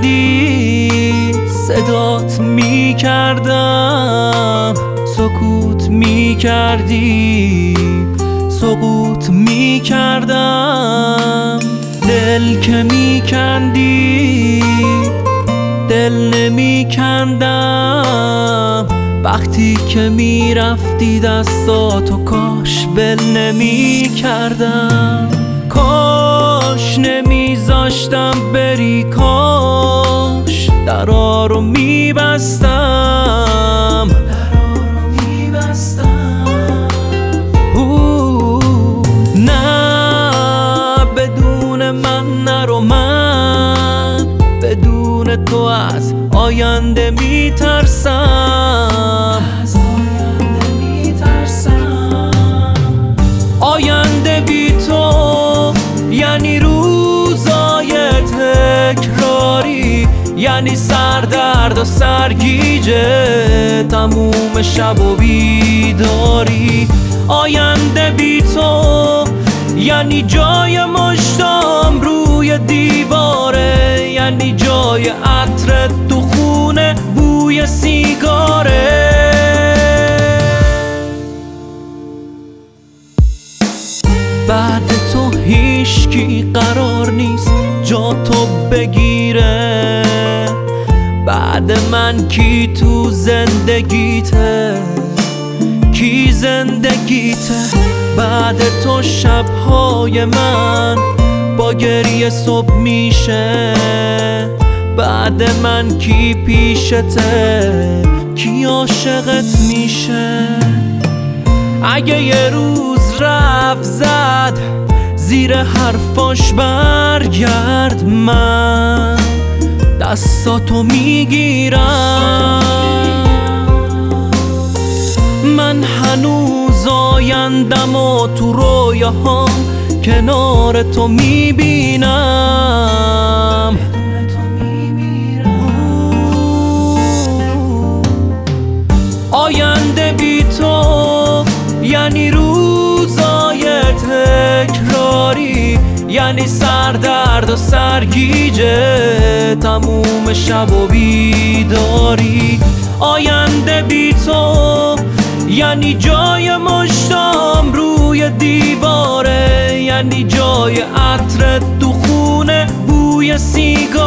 میکردی صدات میکردم، سکوت میکردی سقوط میکردم. دل که میکندی دل نمیکندم، وقتی که میرفتی دستاتو کاش ول نمیکردم. کاش نمیذاشتم بری، کاش درا رو میبستم. نه بدون من نرو، من بدون تو از آینده میترسم. آینده بی تو یعنی روزای تکراری، یعنی سردرد و سرگیجه تموم شب و بیداری. آینده بی تو یعنی جای مشتام روی دیواره، یعنی جای عطر تو خونه بوی سیگاره. بعد تو هیچکی قرار نیست جا تو بگیره، بعد من کی تو زندگیته، کی زندگیته. بعد تو شبهای من با گریه صبح میشه، بعد من کی پیشته، کی عاشقت میشه. اگه یه روز رفت زد زیر حرفاش برگرد، من دستاتو میگیرم. من هنوز آیندم و تو رویاهام کنار تو میبینم. آینده بی تو یعنی روزای تکراری، یعنی سردرد و سرگیجه تموم شب و بیداری. آینده بی تو یعنی جای مشتام روی دیواره، یعنی جای عطر تو خونه بوی سیگار.